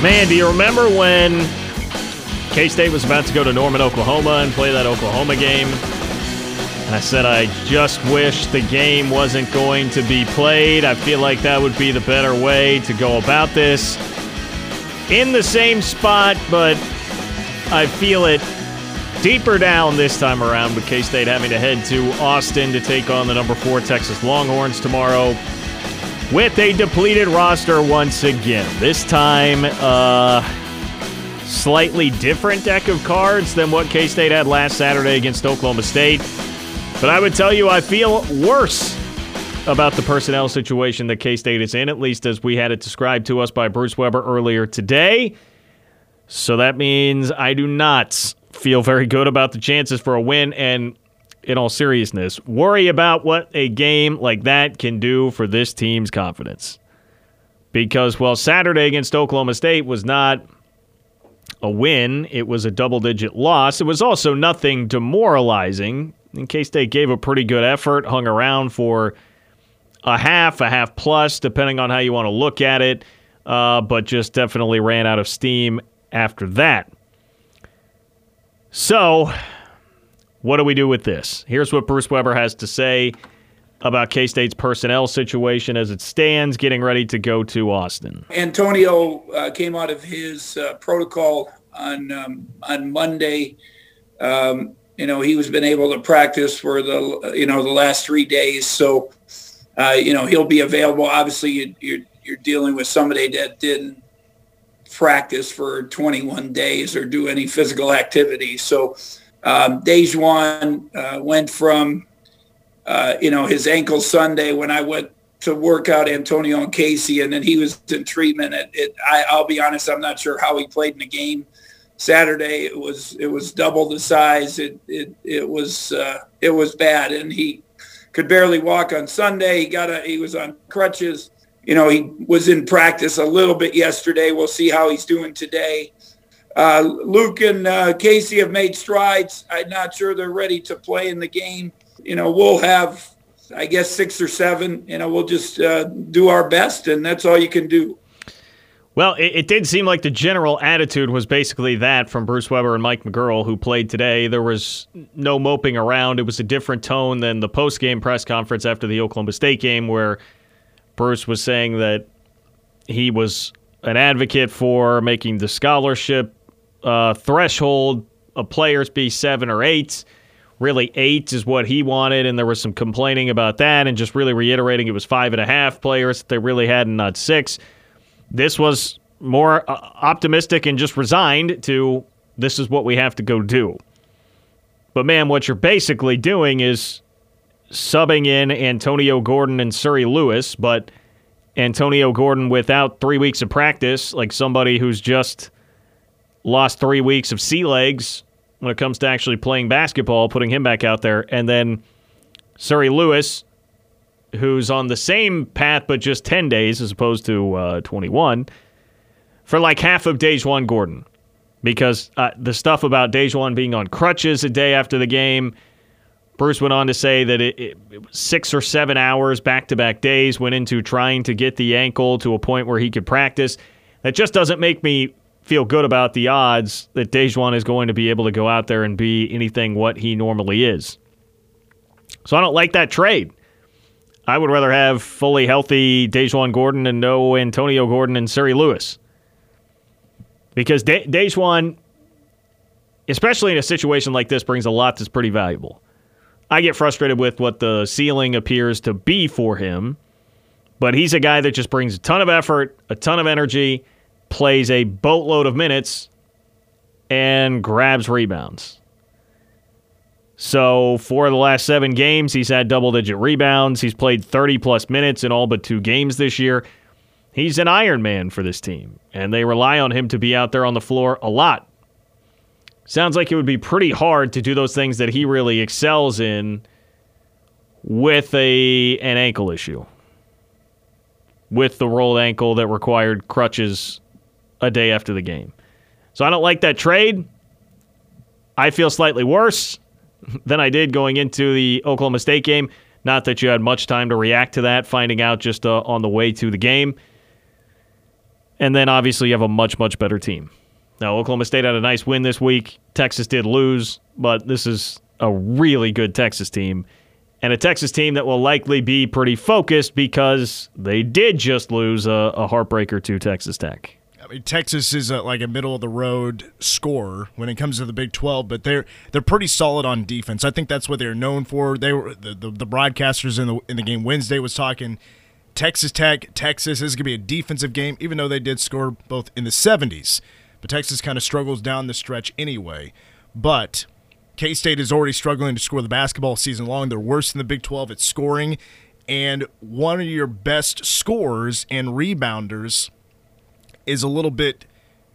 Man, do you remember when K-State was about to go to Norman, Oklahoma and play that Oklahoma game? And I said I just wish the game wasn't going to be played. I feel like that would be the better way to go about this. In the same spot, but I feel it deeper down this time around with K-State having to head to Austin to take on the number 4 Texas Longhorns tomorrow with a depleted roster once again. This time, slightly different deck of cards than what K-State had last Saturday against Oklahoma State. But I would tell you I feel worse about the personnel situation that K-State is in, at least as we had it described to us by Bruce Weber earlier today. So that means I do not feel very good about the chances for a win, and in all seriousness, worry about what a game like that can do for this team's confidence. Because while Saturday against Oklahoma State was not a win, it was a double-digit loss, it was also nothing demoralizing. And K-State gave a pretty good effort, hung around for a half plus, depending on how you want to look at it, but just definitely ran out of steam after that. So, what do we do with this? Here's what Bruce Weber has to say about K-State's personnel situation as it stands, getting ready to go to Austin. Antonio came out of his protocol on Monday. He was been able to practice for the last 3 days. So, he'll be available. Obviously, you're dealing with somebody that didn't practice for 21 days or do any physical activity. So Dejuan went from, his ankle Sunday when I went to work out Antonio and Casey, and then he was in treatment. I'll be honest, I'm not sure how he played in the game Saturday. It was double the size. It was bad, and he could barely walk on Sunday. He was on crutches. He was in practice a little bit yesterday. We'll see how he's doing today. Luke and Casey have made strides. I'm not sure they're ready to play in the game. We'll have, I guess, 6 or 7. We'll just do our best, and that's all you can do. Well, it did seem like the general attitude was basically that from Bruce Weber and Mike McGurl, who played today. There was no moping around. It was a different tone than the post-game press conference after the Oklahoma State game, where Bruce was saying that he was an advocate for making the scholarship threshold of players be 7 or 8. Really, 8 is what he wanted, and there was some complaining about that and just really reiterating it was 5.5 players that they really had and not 6. This was more optimistic and just resigned to this is what we have to go do. But, man, what you're basically doing is subbing in Antonio Gordon and Suri Lewis, but Antonio Gordon without 3 weeks of practice, like somebody who's just lost 3 weeks of sea legs when it comes to actually playing basketball, putting him back out there, and then Suri Lewis, who's on the same path but just 10 days as opposed to 21, for like half of Dejuan Gordon. Because the stuff about Dejuan being on crutches a day after the game, Bruce went on to say that it was 6 or 7 hours, back-to-back days, went into trying to get the ankle to a point where he could practice. That just doesn't make me feel good about the odds that Dejuan is going to be able to go out there and be anything what he normally is. So I don't like that trade. I would rather have fully healthy Dejuan Gordon and no Antonio Gordon and Suri Lewis. Because Dejuan, especially in a situation like this, brings a lot that's pretty valuable. I get frustrated with what the ceiling appears to be for him, but he's a guy that just brings a ton of effort, a ton of energy, plays a boatload of minutes, and grabs rebounds. So for the last 7 games, he's had double-digit rebounds. He's played 30-plus minutes in all but 2 games this year. He's an Iron Man for this team, and they rely on him to be out there on the floor a lot. Sounds like it would be pretty hard to do those things that he really excels in with an ankle issue. With the rolled ankle that required crutches a day after the game. So I don't like that trade. I feel slightly worse than I did going into the Oklahoma State game. Not that you had much time to react to that, finding out just on the way to the game. And then obviously you have a much, much better team. Now, Oklahoma State had a nice win this week. Texas did lose, but this is a really good Texas team. And a Texas team that will likely be pretty focused because they did just lose a heartbreaker to Texas Tech. I mean, Texas is like a middle-of-the-road scorer when it comes to the Big 12, but they're pretty solid on defense. I think that's what they're known for. They were the broadcasters in the game Wednesday was talking Texas Tech. Texas is going to be a defensive game, even though they did score both in the 70s. But Texas kind of struggles down the stretch anyway. But K-State is already struggling to score the basketball season long. They're worse in the Big 12 at scoring. And one of your best scorers and rebounders is a little bit,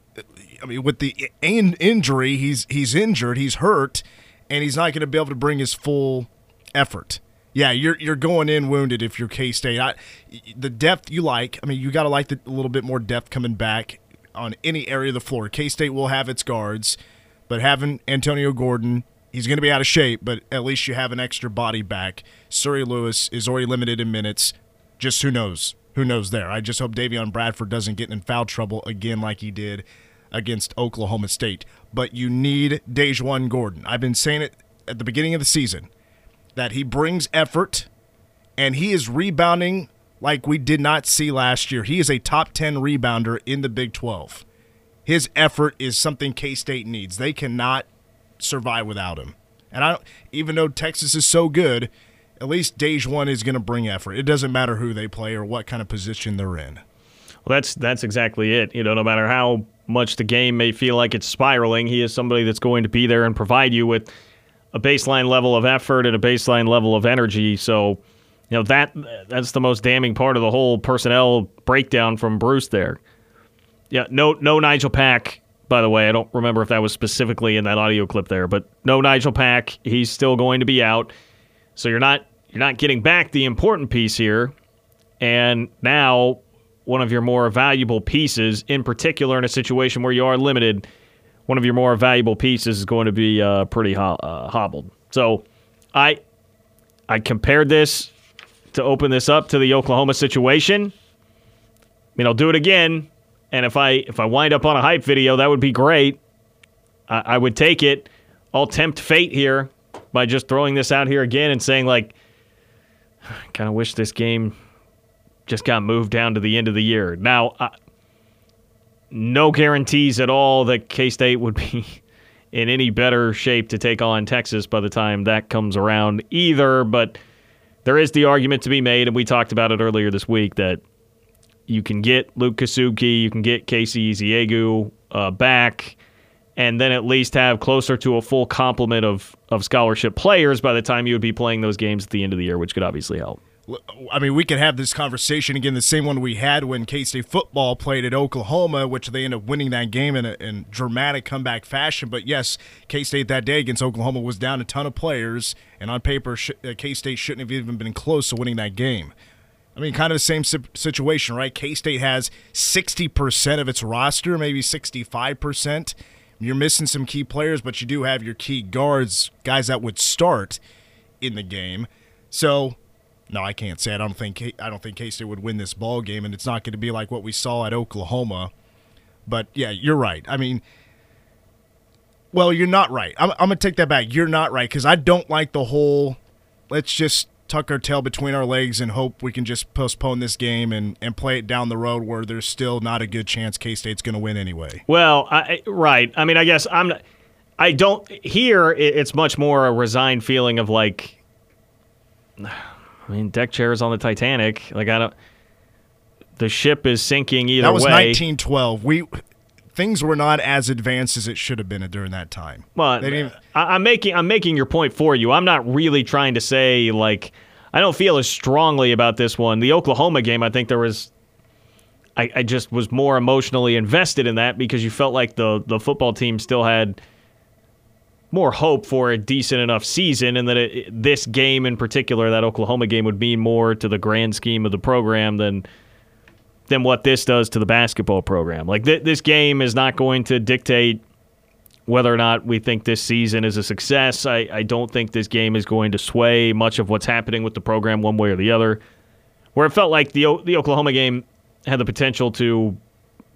I mean, with the injury, he's injured, he's hurt, and he's not going to be able to bring his full effort. Yeah, you're going in wounded if you're K-State. The depth you like, I mean, you got to like a little bit more depth coming back on any area of the floor. K-State will have its guards, but having Antonio Gordon, he's going to be out of shape, but at least you have an extra body back. Surrey Lewis is already limited in minutes. Just who knows? Who knows there? I just hope Davion Bradford doesn't get in foul trouble again like he did against Oklahoma State. But you need Dajuan Gordon. I've been saying it at the beginning of the season that he brings effort, and he is rebounding like we did not see last year. He is a top 10 rebounder in the Big 12. His effort is something K-State needs. They cannot survive without him. And even though Texas is so good, at least Dajuan is going to bring effort. It doesn't matter who they play or what kind of position they're in. Well, that's exactly it. No matter how much the game may feel like it's spiraling, he is somebody that's going to be there and provide you with a baseline level of effort and a baseline level of energy. So, that's the most damning part of the whole personnel breakdown from Bruce there. Yeah, no Nigel Pack, by the way. I don't remember if that was specifically in that audio clip there, but no Nigel Pack. He's still going to be out. So you're not getting back the important piece here. And now one of your more valuable pieces, in particular in a situation where you are limited, one of your more valuable pieces is going to be pretty hobbled. So I compared this to open this up to the Oklahoma situation. I'll do it again. And if I wind up on a hype video, that would be great. I would take it. I'll tempt fate here by just throwing this out here again and saying, I kind of wish this game just got moved down to the end of the year. Now, no guarantees at all that K-State would be in any better shape to take on Texas by the time that comes around either, but there is the argument to be made, and we talked about it earlier this week, that you can get Luke Kasugi, you can get Casey Eziegu back, and then at least have closer to a full complement of scholarship players by the time you would be playing those games at the end of the year, which could obviously help. I mean, we could have this conversation again, the same one we had when K-State football played at Oklahoma, which they ended up winning that game in dramatic comeback fashion. But yes, K-State that day against Oklahoma was down a ton of players, and on paper, K-State shouldn't have even been close to winning that game. I mean, kind of the same situation, right? K-State has 60% of its roster, maybe 65%. You're missing some key players, but you do have your key guards, guys that would start in the game. So, no, I can't say it. I don't think K-State would win this ball game, and it's not going to be like what we saw at Oklahoma. But yeah, you're right. I mean, well, you're not right. I'm going to take that back. You're not right, because I don't like the whole let's just tuck our tail between our legs and hope we can just postpone this game and play it down the road where there's still not a good chance K-State's going to win anyway. Well, right. I mean, I guess I don't – here it's much more a resigned feeling of deck chairs on the Titanic. The ship is sinking either way. That was 1912. Things were not as advanced as it should have been during that time. Well, I'm making your point for you. I'm not really trying to say I don't feel as strongly about this one. The Oklahoma game, I think there was. I just was more emotionally invested in that because you felt like the football team still had more hope for a decent enough season, and that this game in particular, that Oklahoma game, would mean more to the grand scheme of the program than what this does to the basketball program. This game is not going to dictate whether or not we think this season is a success. I don't think this game is going to sway much of what's happening with the program one way or the other. Where it felt like the Oklahoma game had the potential to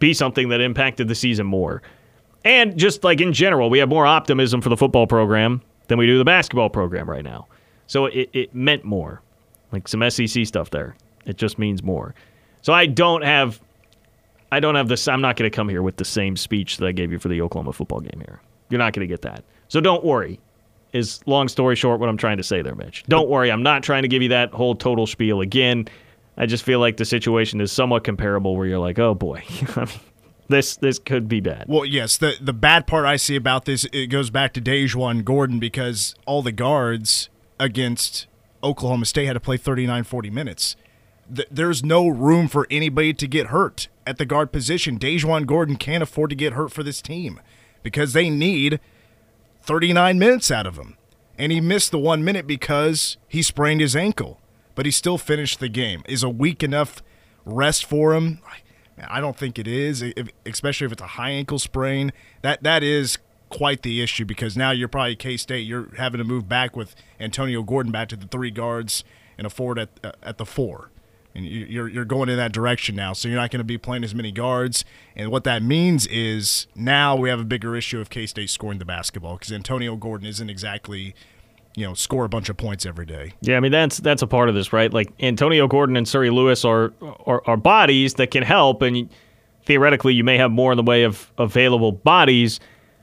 be something that impacted the season more. And just like in general, we have more optimism for the football program than we do the basketball program right now. So it meant more. Like some SEC stuff there. It just means more. So I don't have this. I'm not going to come here with the same speech that I gave you for the Oklahoma football game here. You're not going to get that. So don't worry, is long story short what I'm trying to say there, Mitch. Don't worry. I'm not trying to give you that whole total spiel again. I just feel like the situation is somewhat comparable where you're like, oh, boy, this could be bad. Well, yes, the bad part I see about this, it goes back to DaJuan Gordon because all the guards against Oklahoma State had to play 39, 40 minutes. There's no room for anybody to get hurt at the guard position. DaJuan Gordon can't afford to get hurt for this team because they need 39 minutes out of him. And he missed the 1 minute because he sprained his ankle, but he still finished the game. Is a week enough rest for him? I don't think it is, especially if it's a high ankle sprain. That is quite the issue because now you're probably K-State. You're having to move back with Antonio Gordon back to the 3 guards and a forward at the 4. And you're going in that direction now, so you're not going to be playing as many guards. And what that means is now we have a bigger issue of K-State scoring the basketball because Antonio Gordon isn't exactly, score a bunch of points every day. Yeah, I mean that's a part of this, right? Like Antonio Gordon and Suri Lewis are bodies that can help, and theoretically you may have more in the way of available bodies,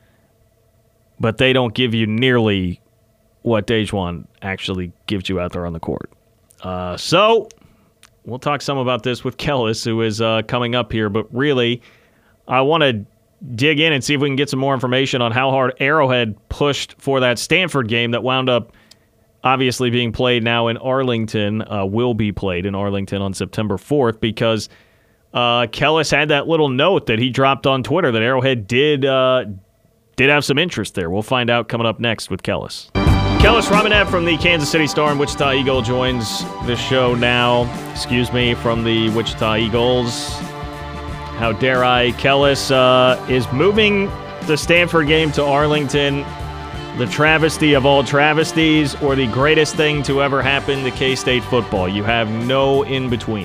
but they don't give you nearly what DaJuan actually gives you out there on the court. So we'll talk some about this with Kellis, who is coming up here. But really, I want to dig in and see if we can get some more information on how hard Arrowhead pushed for that Stanford game that wound up obviously being played now in Arlington, will be played in Arlington on September 4th, because Kellis had that little note that he dropped on Twitter that Arrowhead did have some interest there. We'll find out coming up next with Kellis. Kellis Ramenev from the Kansas City Star and Wichita Eagle joins the show now. From the Wichita Eagles. How dare I? Kellis is moving the Stanford game to Arlington. The travesty of all travesties, or the greatest thing to ever happen to K-State football. You have no in-between.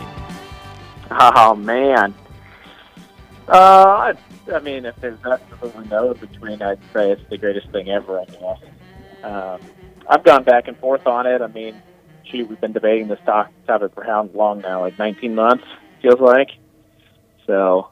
Oh, man. I mean, if there's absolutely no in-between, I'd say it's the greatest thing ever, I guess. I've gone back and forth on it. I mean, we've been debating this topic for how long now? Like 19 months, feels like. So,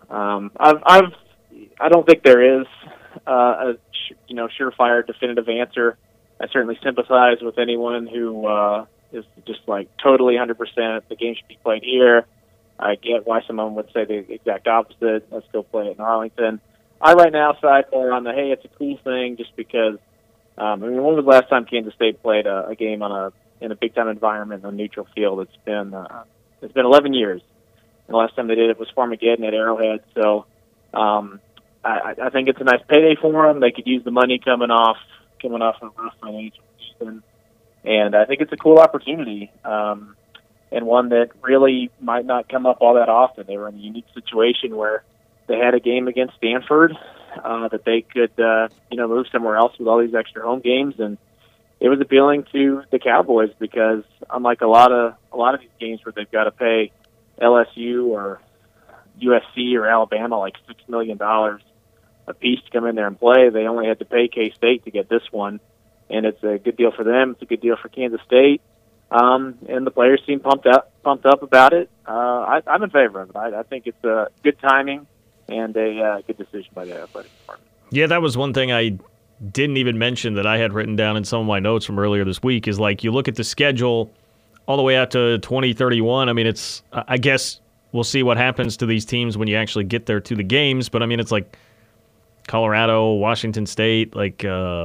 I don't think there is a surefire definitive answer. I certainly sympathize with anyone who is just like totally 100%. The game should be played here. I get why someone would say the exact opposite. Let's go play it in Arlington. I right now side more on the hey, it's a cool thing, just because. When was the last time Kansas State played a game in a big time environment on a neutral field? It's been 11 years. And the last time they did it was Farmageddon at Arrowhead. So I think it's a nice payday for them. They could use the money coming off a rough financial season, and I think it's a cool opportunity, and one that really might not come up all that often. They were in a unique situation where they had a game against Stanford that they could move somewhere else with all these extra home games, and it was appealing to the Cowboys because unlike a lot of these games where they've got to pay LSU or USC or Alabama like $6 million a piece to come in there and play, they only had to pay K-State to get this one, and it's a good deal for them. It's a good deal for Kansas State, and the players seem pumped up about it. I'm in favor of it. I think it's a good timing and a good decision by the athletic department. Yeah, that was one thing I didn't even mention that I had written down in some of my notes from earlier this week is, like, you look at the schedule all the way out to 2031. I mean, it's, I guess we'll see what happens to these teams when you actually get there to the games, but I mean, it's like Colorado, Washington State, like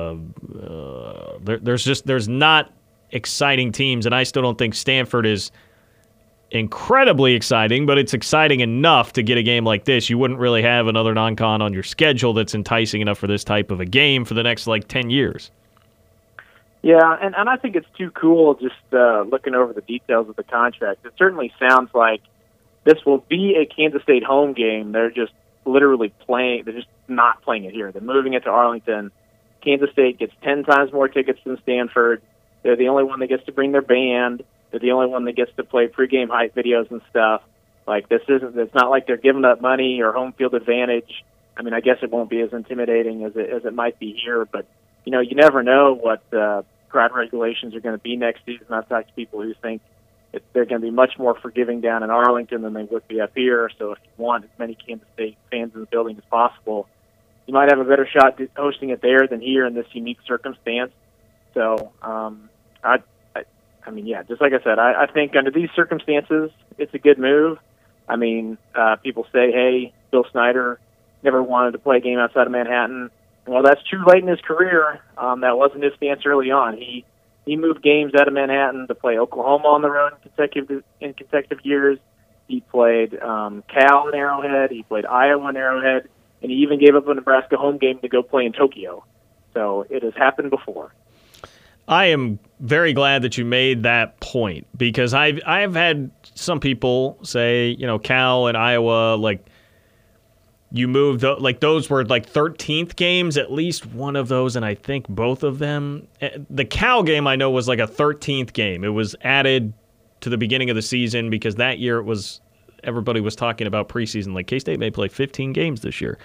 there's not exciting teams, and I still don't think Stanford is incredibly exciting, but it's exciting enough to get a game like this. You wouldn't really have another non-con on your schedule that's enticing enough for this type of a game for the next, 10 years. Yeah, and I think it's too cool just looking over the details of the contract. It certainly sounds like this will be a Kansas State home game. They're just literally playing. They're just not playing it here. They're moving it to Arlington. Kansas State gets 10 times more tickets than Stanford. They're the only one that gets to bring their band. They're the only one that gets to play pregame hype videos and stuff. Like, it's not like they're giving up money or home field advantage. I mean, I guess it won't be as intimidating as it might be here, but, you never know what crowd regulations are going to be next season. I've talked to people who think they're going to be much more forgiving down in Arlington than they would be up here. So if you want as many Kansas State fans in the building as possible, you might have a better shot hosting it there than here in this unique circumstance. So, I mean, yeah, just like I said, I think under these circumstances, it's a good move. I mean, people say, hey, Bill Snyder never wanted to play a game outside of Manhattan. Well, that's true late in his career. That wasn't his stance early on. He moved games out of Manhattan to play Oklahoma on the road in consecutive years. He played Cal in Arrowhead. He played Iowa in Arrowhead. And he even gave up a Nebraska home game to go play in Tokyo. So it has happened before. I am very glad that you made that point, because I've had some people say, Cal and Iowa, like, you moved, like, those were like 13th games, at least one of those, and I think both of them. The Cal game I know was like a 13th game. It was added to the beginning of the season because that year everybody was talking about preseason, like K-State may play 15 games this year.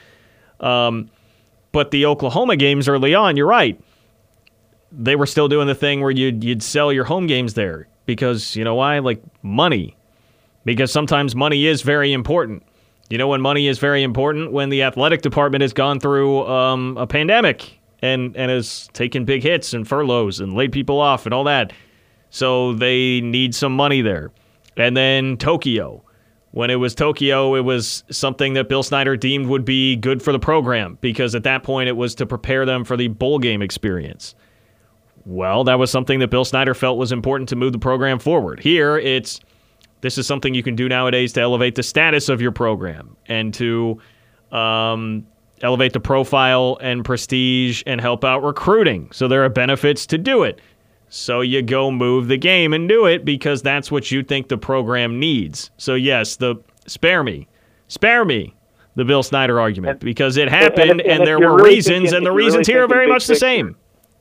But the Oklahoma games early on, you're right. They were still doing the thing where you'd sell your home games there because, you know why? Like, money. Because sometimes money is very important. You know when money is very important? When the athletic department has gone through a pandemic and has taken big hits and furloughs and laid people off and all that. So they need some money there. And then Tokyo. When it was Tokyo, it was something that Bill Snyder deemed would be good for the program because at that point it was to prepare them for the bowl game experience. Well, that was something that Bill Snyder felt was important to move the program forward. Here, this is something you can do nowadays to elevate the status of your program and to elevate the profile and prestige and help out recruiting. So there are benefits to do it. So you go move the game and do it because that's what you think the program needs. So yes, spare me, the Bill Snyder argument, because it happened and there were reasons, and the reasons here are very much the same.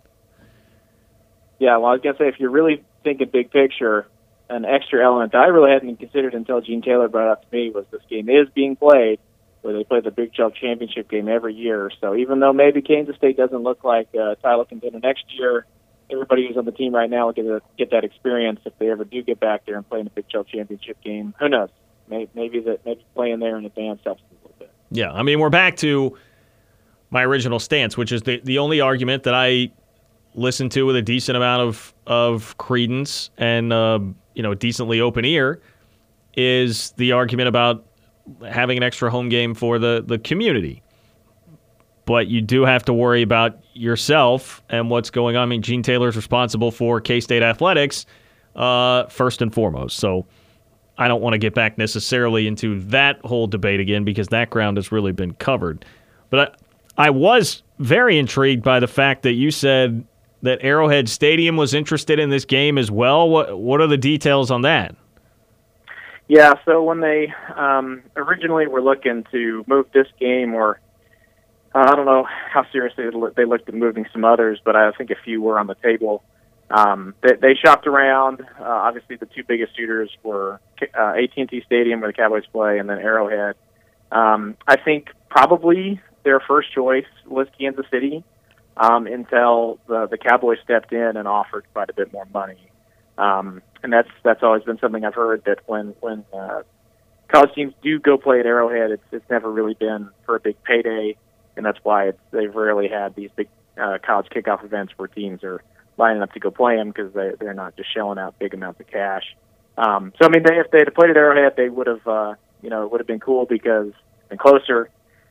Yeah, well, I was going to say, if you're really thinking big picture, an extra element that I really hadn't considered until Gene Taylor brought it up to me was this game is being played where they play the Big 12 championship game every year. So even though maybe Kansas State doesn't look like a title contender next year, everybody who's on the team right now will get that experience if they ever do get back there and play in the Big 12 championship game. Who knows? Maybe playing there in advance helps a little bit. Yeah, I mean, we're back to my original stance, which is the only argument that I listen to with a decent amount of credence and a decently open ear is the argument about having an extra home game for the community. But you do have to worry about yourself and what's going on. I mean, Gene Taylor's responsible for K-State athletics first and foremost. So I don't want to get back necessarily into that whole debate again because that ground has really been covered. But I was very intrigued by the fact that you said that Arrowhead Stadium was interested in this game as well. What are the details on that? Yeah, so when they originally were looking to move this game, or I don't know how seriously they looked at moving some others, but I think a few were on the table. They shopped around. Obviously, the two biggest suitors were AT&T Stadium, where the Cowboys play, and then Arrowhead. I think probably their first choice was Kansas City. Until the Cowboys stepped in and offered quite a bit more money, and that's always been something I've heard, that when college teams do go play at Arrowhead, it's never really been for a big payday, and that's why they've rarely had these big college kickoff events where teams are lining up to go play them because they're not just shelling out big amounts of cash. So I mean, if they had played at Arrowhead, they would have it would have been cool because it's been closer.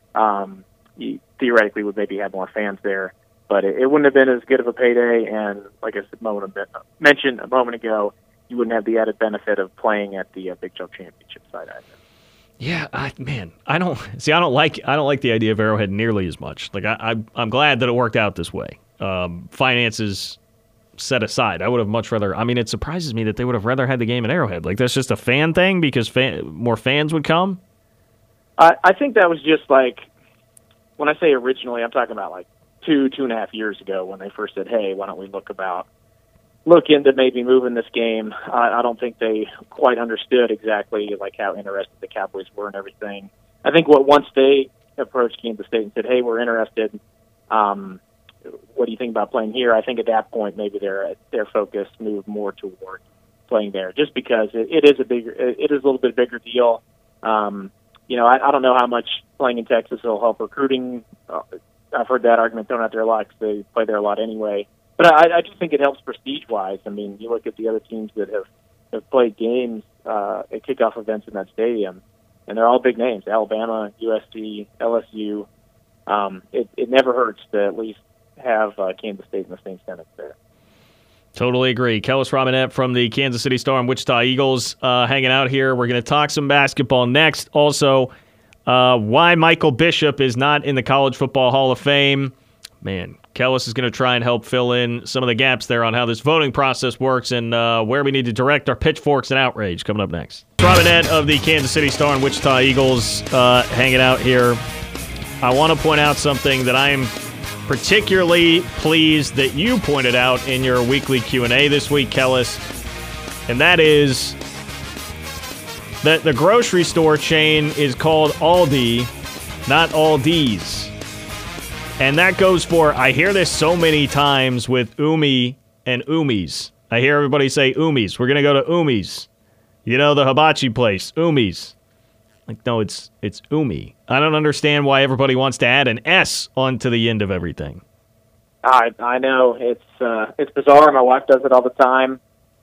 You theoretically would maybe have more fans there. But it wouldn't have been as good of a payday, and like I mentioned a moment ago, you wouldn't have the added benefit of playing at the Big 12 championship side either. Yeah, I don't like the idea of Arrowhead nearly as much. Like I'm glad that it worked out this way. Finances set aside, I would have much rather. I mean, it surprises me that they would have rather had the game in Arrowhead. Like that's just a fan thing because more fans would come. I think that was just like when I say originally, I'm talking about like 2.5 years ago when they first said, hey, why don't we look about look into maybe moving this game. I don't think they quite understood exactly like how interested the Cowboys were and everything. I think once they approached Kansas State and said, "Hey, we're interested. What do you think about playing here?" I think at that point maybe their focus moved more toward playing there, just because it is a little bit bigger deal. I don't know how much playing in Texas will help recruiting. I've heard that argument thrown out there a lot because they play there a lot anyway. But I do think it helps prestige-wise. I mean, you look at the other teams that have played games at kickoff events in that stadium, and they're all big names: Alabama, USC, LSU. It never hurts to at least have Kansas State in the same sentence there. Totally agree. Kellis Robinett from the Kansas City Star and Wichita Eagles hanging out here. We're going to talk some basketball next. Also, why Michael Bishop is not in the College Football Hall of Fame. Man, Kellis is going to try and help fill in some of the gaps there on how this voting process works and where we need to direct our pitchforks and outrage coming up next. Robinett of the Kansas City Star and Wichita Eagles hanging out here. I want to point out something that I am particularly pleased that you pointed out in your weekly Q&A this week, Kellis, and that is that the grocery store chain is called Aldi, not Aldi's. And that goes for, I hear this so many times with Umi and Umi's. I hear everybody say Umi's. We're going to go to Umi's. You know, the hibachi place, Umi's. Like, no, it's Umi. I don't understand why everybody wants to add an S onto the end of everything. I know it's bizarre. My wife does it all the time.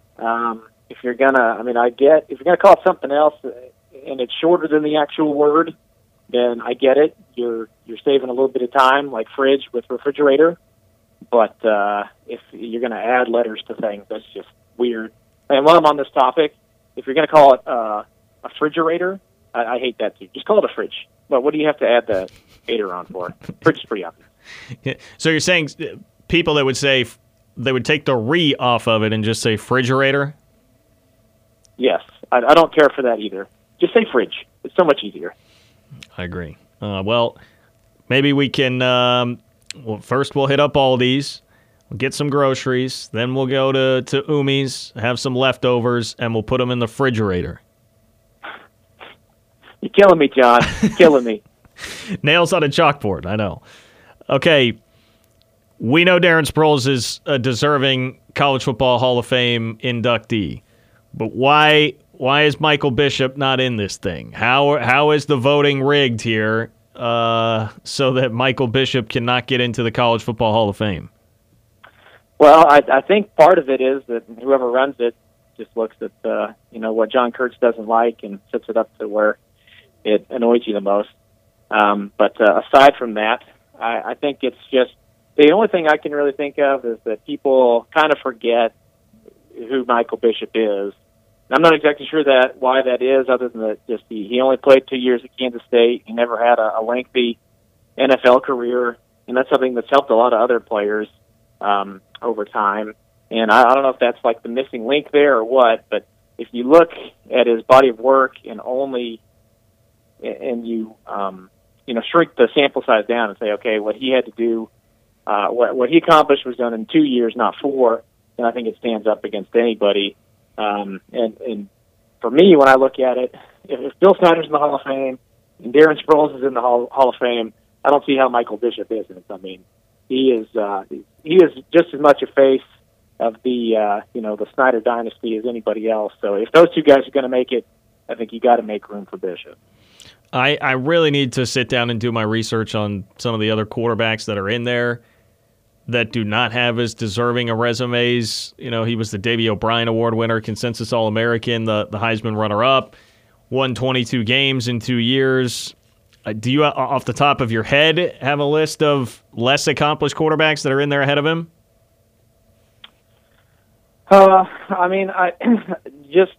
If you're gonna call it something else and it's shorter than the actual word, then I get it. You're saving a little bit of time, like fridge with refrigerator. But if you're gonna add letters to things, that's just weird. And while I'm on this topic, if you're gonna call it a refrigerator, I hate that too. Just call it a fridge. But what do you have to add the "ater" on for? Fridge is pretty obvious. Yeah. So you're saying people that would say they would take the "re" off of it and just say "frigerator"? Yes, I don't care for that either. Just say fridge. It's so much easier. I agree. Well, maybe we can. First we'll hit up Aldi's, we'll get some groceries, then we'll go to Umi's, have some leftovers, and we'll put them in the refrigerator. You're killing me, John. You're killing me. Nails on a chalkboard, I know. Okay, we know Darren Sproles is a deserving College Football Hall of Fame inductee, but why is Michael Bishop not in this thing? How is the voting rigged here so that Michael Bishop cannot get into the College Football Hall of Fame? Well, I think part of it is that whoever runs it just looks at what John Kurtz doesn't like and sets it up to where it annoys you the most. But aside from that, I think it's just the only thing I can really think of is that people kind of forget who Michael Bishop is. And I'm not exactly sure why that is, other than that just he only played 2 years at Kansas State. He never had a lengthy NFL career, and that's something that's helped a lot of other players over time. And I don't know if that's like the missing link there or what, but if you look at his body of work and you shrink the sample size down and say, okay, what he had to do, what he accomplished was done in 2 years, not 4, then I think it stands up against anybody. And for me, when I look at it, if Bill Snyder's in the Hall of Fame and Darren Sproles is in the Hall of Fame, I don't see how Michael Bishop isn't. I mean, he is just as much a face of the Snyder dynasty as anybody else. So if those two guys are going to make it, I think you got to make room for Bishop. I really need to sit down and do my research on some of the other quarterbacks that are in there that do not have as deserving a resumes. You know, he was the Davey O'Brien Award winner, consensus All-American, the Heisman runner-up, won 22 games in 2 years. Do you, off the top of your head, have a list of less accomplished quarterbacks that are in there ahead of him? I just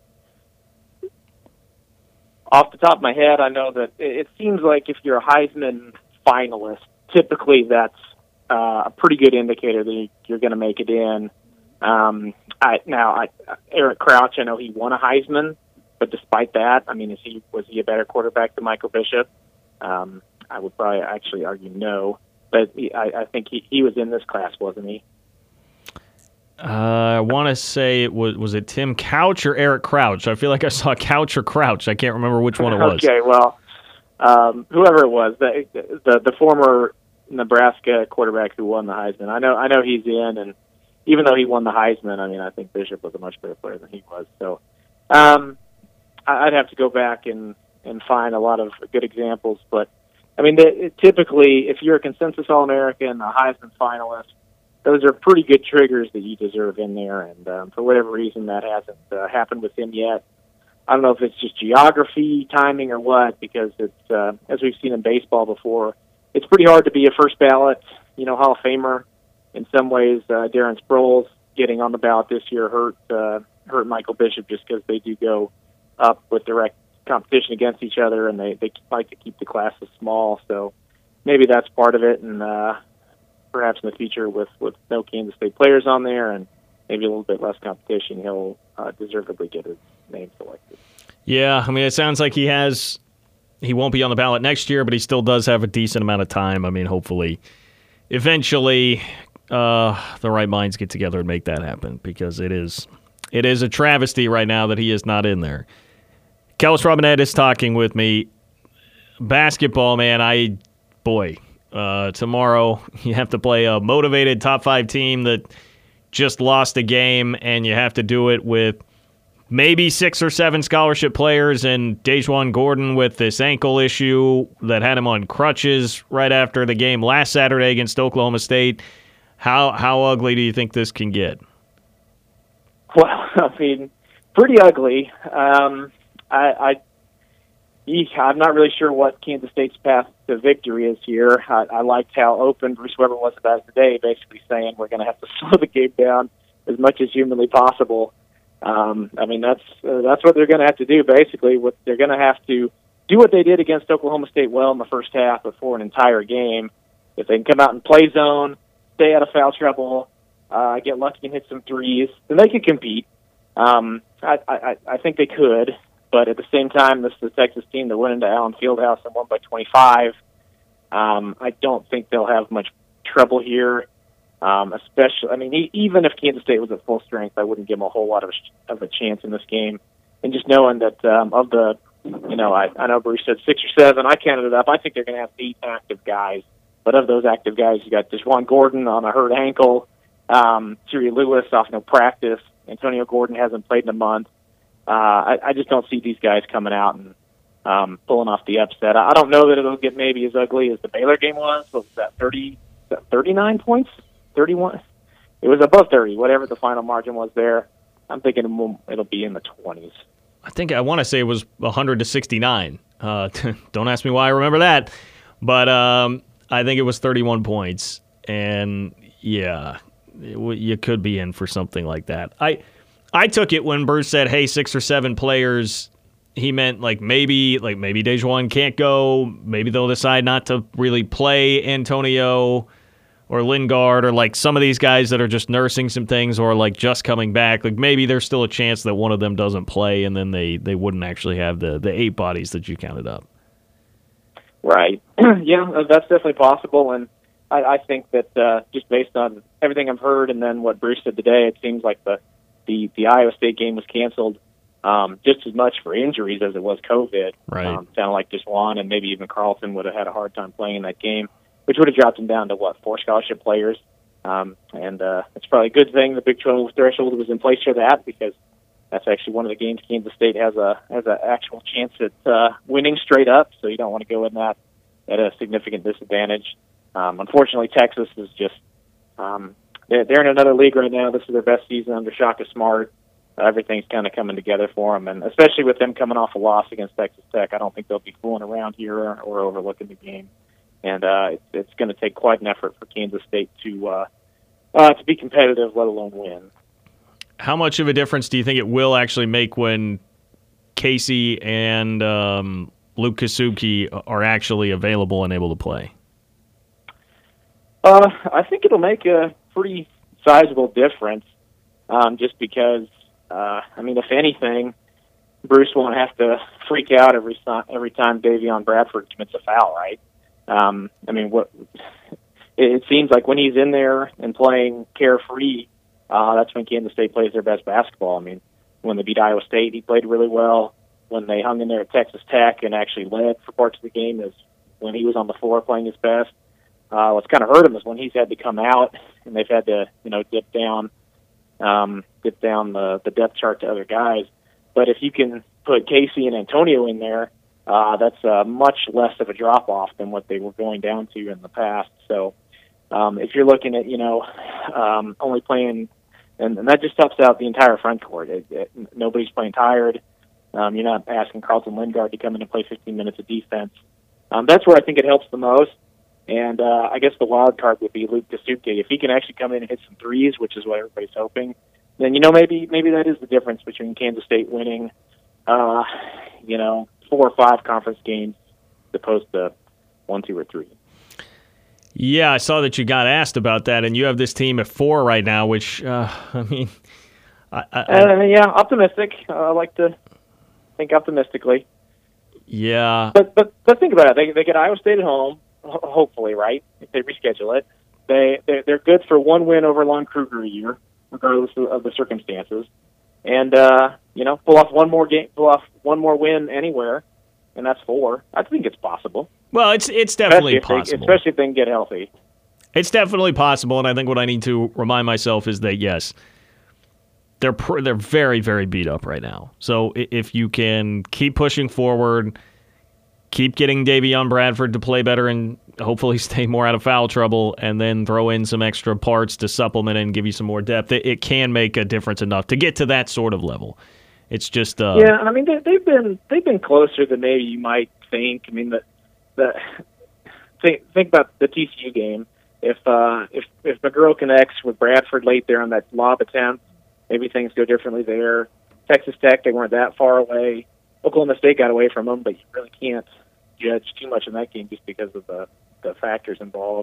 off the top of my head, I know that it seems like if you're a Heisman finalist, typically that's a pretty good indicator that you're going to make it in. Eric Crouch, I know he won a Heisman, but despite that, I mean, was he a better quarterback than Michael Bishop? I would probably actually argue no, but I think he was in this class, wasn't he? I want to say it was it Tim Couch or Eric Crouch? I feel like I saw Couch or Crouch. I can't remember which one it was. Okay, well, whoever it was, the former Nebraska quarterback who won the Heisman. I know he's in, and even though he won the Heisman, I mean, I think Bishop was a much better player than he was. So I'd have to go back and find a lot of good examples. But, I mean, typically, if you're a consensus All-American, a Heisman finalist, those are pretty good triggers that you deserve in there. And for whatever reason, that hasn't happened with him yet. I don't know if it's just geography, timing, or what, because it's as we've seen in baseball before, it's pretty hard to be a first ballot, Hall of Famer. In some ways, Darren Sproles getting on the ballot this year hurt Michael Bishop just because they do go up with direct competition against each other, and they like to keep the classes small. So maybe that's part of it, and perhaps in the future with no Kansas State players on there and maybe a little bit less competition, he'll deservedly get his name selected. Yeah, I mean, it sounds like he won't be on the ballot next year, but he still does have a decent amount of time. I mean, hopefully, eventually, the right minds get together and make that happen, because it is a travesty right now that he is not in there. Kellis Robinette is talking with me. Basketball, man, tomorrow you have to play a motivated top 5 team that just lost a game, and you have to do it with maybe 6 or 7 scholarship players and Dejuan Gordon with this ankle issue that had him on crutches right after the game last Saturday against Oklahoma State. How ugly do you think this can get? Well, I mean, pretty ugly. I'm not really sure what Kansas State's path to victory is here. I liked how open Bruce Weber was about it today, basically saying we're going to have to slow the game down as much as humanly possible. I mean, that's what they're going to have to do, basically. They're going to have to do what they did against Oklahoma State well in the first half before an entire game. If they can come out and play zone, stay out of foul trouble, get lucky and hit some threes, then they could compete. I think they could. But at the same time, this is the Texas team that went into Allen Fieldhouse and won by 25. I don't think they'll have much trouble here. Especially, I mean, even if Kansas State was at full strength, I wouldn't give them a whole lot of a chance in this game. And just knowing that of the, I know Bruce said 6 or 7. I counted it up. I think they're going to have 8 active guys. But of those active guys, you got Dejuan Gordon on a hurt ankle, Siri Lewis off no practice, Antonio Gordon hasn't played in a month. I just don't see these guys coming out and pulling off the upset. I don't know that it'll get maybe as ugly as the Baylor game was. What was that, 39 points? 31? It was above 30, whatever the final margin was there. I'm thinking it'll be in the 20s. I want to say it was 100-69. Don't ask me why I remember that. But I think it was 31 points. And, yeah, you could be in for something like that. I took it when Bruce said, hey, 6 or 7 players, he meant maybe Dejuan can't go. Maybe they'll decide not to really play Antonio or Lingard or some of these guys that are just nursing some things or just coming back. Maybe there's still a chance that one of them doesn't play and then they wouldn't actually have the 8 bodies that you counted up. Right. Yeah, that's definitely possible. And I think that just based on everything I've heard and then what Bruce said today, it seems like the Iowa State game was canceled just as much for injuries as it was COVID. Right. Sounded like Dejuan and maybe even Carlton would have had a hard time playing in that game, which would have dropped him down to, 4 scholarship players. And it's probably a good thing the Big 12 threshold was in place for that, because that's actually one of the games Kansas State has an actual chance at winning straight up, so you don't want to go in that at a significant disadvantage. Unfortunately, Texas is just they're in another league right now. This is their best season under Shaka Smart. Everything's kind of coming together for them, and especially with them coming off a loss against Texas Tech, I don't think they'll be fooling around here or overlooking the game. And it's going to take quite an effort for Kansas State to be competitive, let alone win. How much of a difference do you think it will actually make when Casey and Luke Kasuki are actually available and able to play? I think it'll make a pretty sizable difference, just because, if anything, Bruce won't have to freak out every time Davion Bradford commits a foul, right? It seems like when he's in there and playing carefree, that's when Kansas State plays their best basketball. I mean, when they beat Iowa State, he played really well. When they hung in there at Texas Tech and actually led for parts of the game is when he was on the floor playing his best. What's kind of hurt him is when he's had to come out and they've had to, dip down the depth chart to other guys. But if you can put Casey and Antonio in there, that's much less of a drop-off than what they were going down to in the past. So if you're looking at, only playing, and that just helps out the entire front court. Nobody's playing tired. You're not asking Carlton Lindgard to come in and play 15 minutes of defense. That's where I think it helps the most. And I guess the wild card would be Luke Kasuke. If he can actually come in and hit some threes, which is what everybody's hoping, then, maybe that is the difference between Kansas State winning, 4 or 5 conference games as opposed to 1, 2, or 3. Yeah, I saw that you got asked about that, and you have this team at 4 right now, which, yeah, optimistic. I like to think optimistically. Yeah. But think about it. They get Iowa State at home, hopefully, right, if they reschedule it. They're good for 1 win over Lon Kruger a year, regardless of the circumstances. And, pull off one more win anywhere, and that's 4. I think it's possible. Well, it's definitely possible. Especially if they can get healthy. It's definitely possible, and I think what I need to remind myself is that, yes, they're very, very beat up right now. So if you can keep pushing forward, keep getting Davion Bradford to play better and hopefully stay more out of foul trouble, and then throw in some extra parts to supplement and give you some more depth, it can make a difference enough to get to that sort of level. It's just yeah. I mean, they've been closer than maybe you might think. I mean, think about the TCU game. If McGurl connects with Bradford late there on that lob attempt, maybe things go differently there. Texas Tech, they weren't that far away. Oklahoma State got away from them, but you really can't judge too much in that game just because of the factors involved.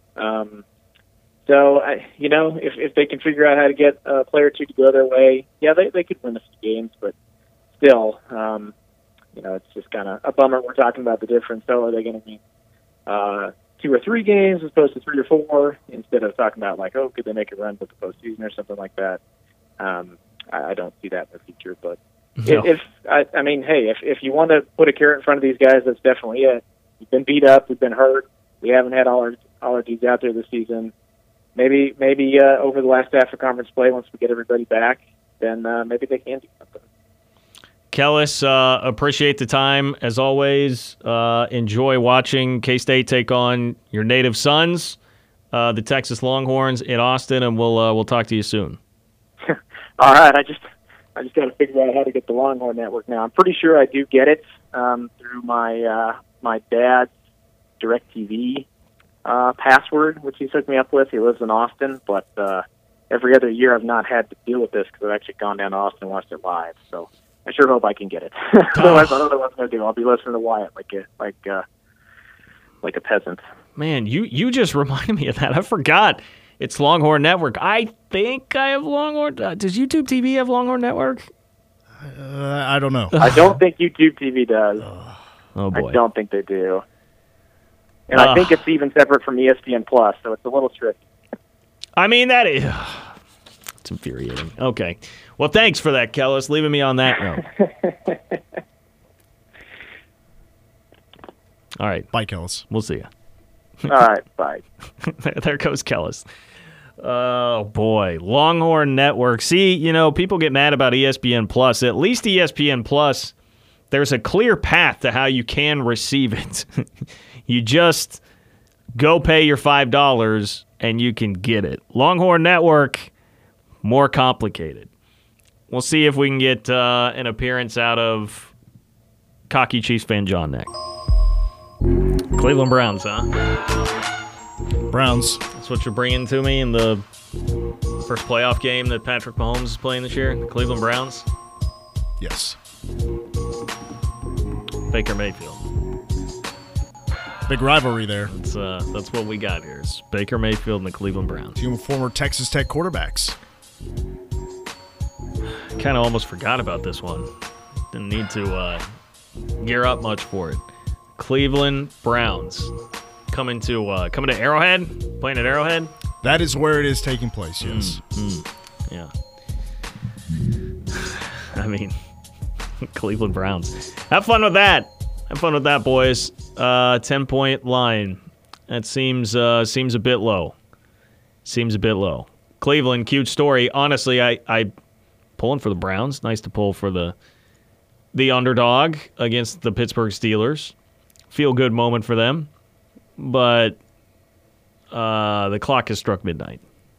So, if they can figure out how to get a player or two to go their way, yeah, they could win a few games, but still, it's just kind of a bummer. We're talking about the difference. So are they going to win 2 or 3 games as opposed to 3 or 4 instead of talking about like, could they make a run with the postseason or something like that? I don't see that in the future, but no. If you want to put a carrot in front of these guys, that's definitely it. We've been beat up. We've been hurt. We haven't had all our dudes out there this season. Maybe over the last half of conference play, once we get everybody back, then maybe they can do something. Kellis, appreciate the time as always. Enjoy watching K-State take on your native Sons, the Texas Longhorns in Austin, and we'll talk to you soon. All right, I just got to figure out how to get the Longhorn Network now. I'm pretty sure I do get it through my dad's DirecTV password, which he hooked me up with. He lives in Austin, but every other year I've not had to deal with this because I've actually gone down to Austin and watched it live. So I sure hope I can get it. Otherwise, I don't know what I'm going to do. I'll be listening to Wyatt like a peasant. Man, you just reminded me of that. I forgot. It's Longhorn Network. I think I have Longhorn. Does YouTube TV have Longhorn Network? I don't know. I don't think YouTube TV does. Oh, boy. I don't think they do. And I think it's even separate from ESPN Plus, so it's a little tricky. I mean, that is... It's infuriating. Okay. Well, thanks for that, Kellis. Leaving me on that note. All right. Bye, Kellis. We'll see you. All right. Bye. There goes Kellis. Oh, boy. Longhorn Network. See, people get mad about ESPN Plus. At least ESPN Plus, there's a clear path to how you can receive it. You just go pay your $5 and you can get it. Longhorn Network, more complicated. We'll see if we can get an appearance out of cocky Chiefs fan John Neck. Cleveland Browns, huh? Browns. That's what you're bringing to me in the first playoff game that Patrick Mahomes is playing this year? The Cleveland Browns? Yes. Baker Mayfield. Big rivalry there. That's what we got here. Is Baker Mayfield and the Cleveland Browns. Two former Texas Tech quarterbacks. Kind of almost forgot about this one. Didn't need to gear up much for it. Cleveland Browns coming to Arrowhead, playing at Arrowhead. That is where it is taking place. Yes. Yeah. I mean, Cleveland Browns. Have fun with that. Have fun with that, boys. 10-point line. That seems a bit low. Seems a bit low. Cleveland, cute story. Honestly, I pulling for the Browns. Nice to pull for the underdog against the Pittsburgh Steelers. Feel good moment for them. But the clock has struck midnight.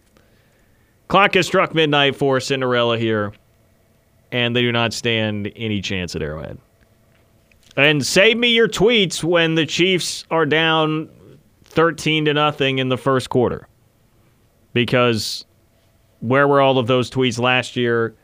Clock has struck midnight for Cinderella here, and they do not stand any chance at Arrowhead. And save me your tweets when the Chiefs are down 13-0 in the first quarter. Because where were all of those tweets last year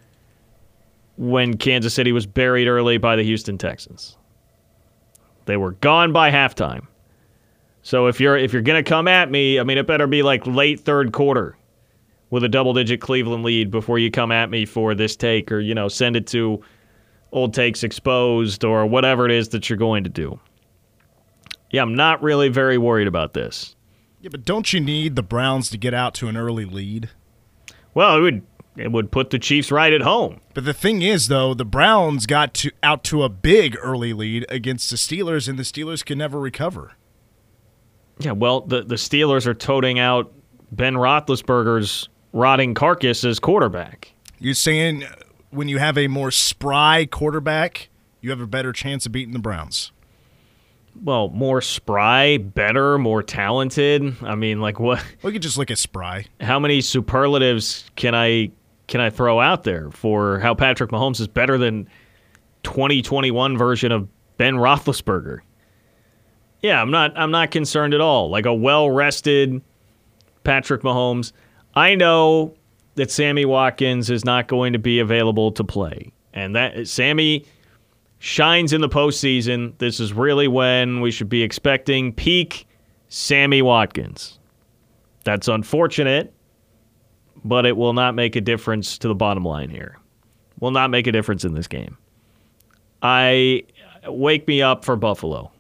when Kansas City was buried early by the Houston Texans? They were gone by halftime. So if you're going to come at me, I mean, it better be like late third quarter with a double-digit Cleveland lead before you come at me for this take, or, send it to Old Takes Exposed or whatever it is that you're going to do. Yeah, I'm not really very worried about this. Yeah, but don't you need the Browns to get out to an early lead? Well, it would put the Chiefs right at home. But the thing is, though, the Browns got out to a big early lead against the Steelers, and the Steelers could never recover. Yeah, well, the Steelers are toting out Ben Roethlisberger's rotting carcass as quarterback. You're saying when you have a more spry quarterback, you have a better chance of beating the Browns? Well, more spry, better, more talented. I mean, like what? We could just look at spry. How many superlatives can I throw out there for how Patrick Mahomes is better than 2021 version of Ben Roethlisberger? Yeah, I'm not concerned at all. Like a well-rested Patrick Mahomes. I know that Sammy Watkins is not going to be available to play, and that Sammy shines in the postseason. This is really when we should be expecting peak Sammy Watkins. That's unfortunate, but it will not make a difference to the bottom line here. Will not make a difference in this game. Wake me up for Buffalo.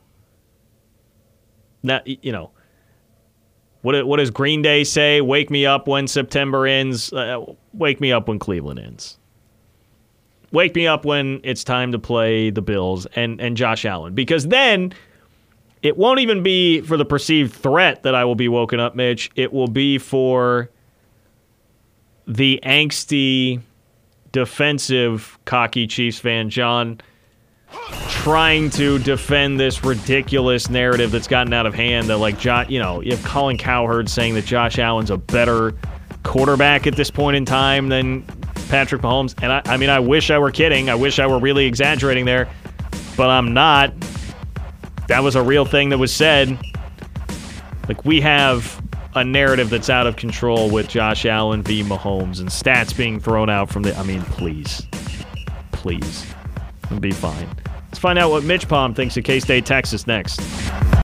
Now, what does Green Day say? Wake me up when September ends. Wake me up when Cleveland ends. Wake me up when it's time to play the Bills and Josh Allen. Because then it won't even be for the perceived threat that I will be woken up, Mitch. It will be for the angsty, defensive, cocky Chiefs fan, John, trying to defend this ridiculous narrative that's gotten out of hand that, like, you have Colin Cowherd saying that Josh Allen's a better quarterback at this point in time than Patrick Mahomes. And I wish I were kidding. I wish I were really exaggerating there, but I'm not. That was a real thing that was said. Like, we have a narrative that's out of control with Josh Allen v. Mahomes and stats being thrown out from please. It'll be fine. Let's find out what Mitch Palm thinks of K-State, Texas next.